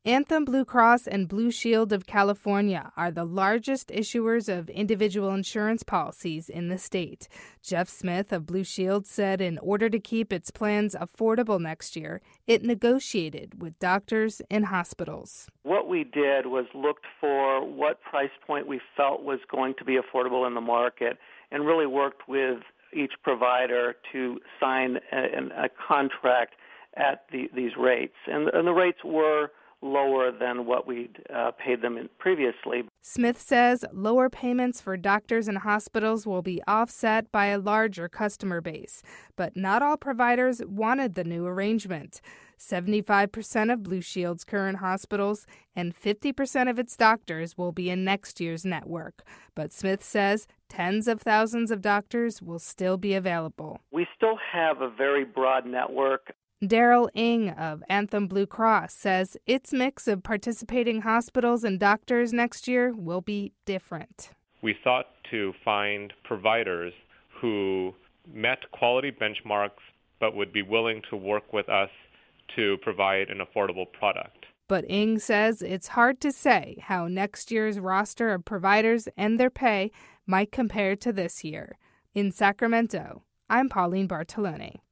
Anthem Blue Cross and Blue Shield of California are the largest issuers of individual insurance policies in the state. Jeff Smith of Blue Shield said in order to keep its plans affordable next year, it negotiated with doctors and hospitals. What we did was looked for what price point we felt was going to be affordable in the market and really worked with each provider to sign a contract at these rates. And the rates were lower than what we'd paid them previously. Smith says lower payments for doctors and hospitals will be offset by a larger customer base, but not all providers wanted the new arrangement. 75% of Blue Shield's current hospitals and 50% of its doctors will be in next year's network. But Smith says tens of thousands of doctors will still be available. We still have a very broad network. Daryl Ng of Anthem Blue Cross says its mix of participating hospitals and doctors next year will be different. We sought to find providers who met quality benchmarks but would be willing to work with us to provide an affordable product. But Ng says it's hard to say how next year's roster of providers and their pay might compare to this year. In Sacramento, I'm Pauline Bartolone.